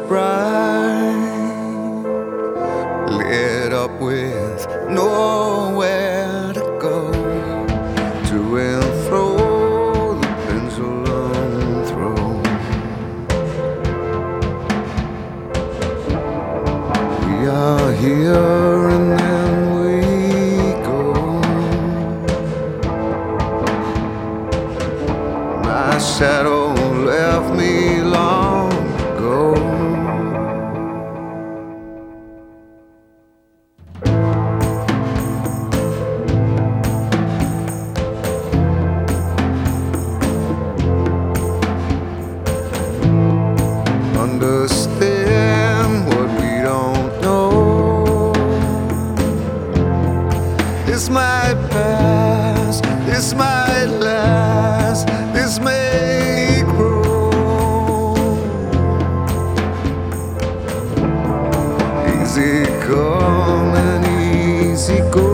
bright, lit up with nowhere to go, to and fro the pendulum throws. We are here and then we go. My shadow left me long ago. Understand what we don't know. This might pass, this might last, this may grow. Easy come and easy go.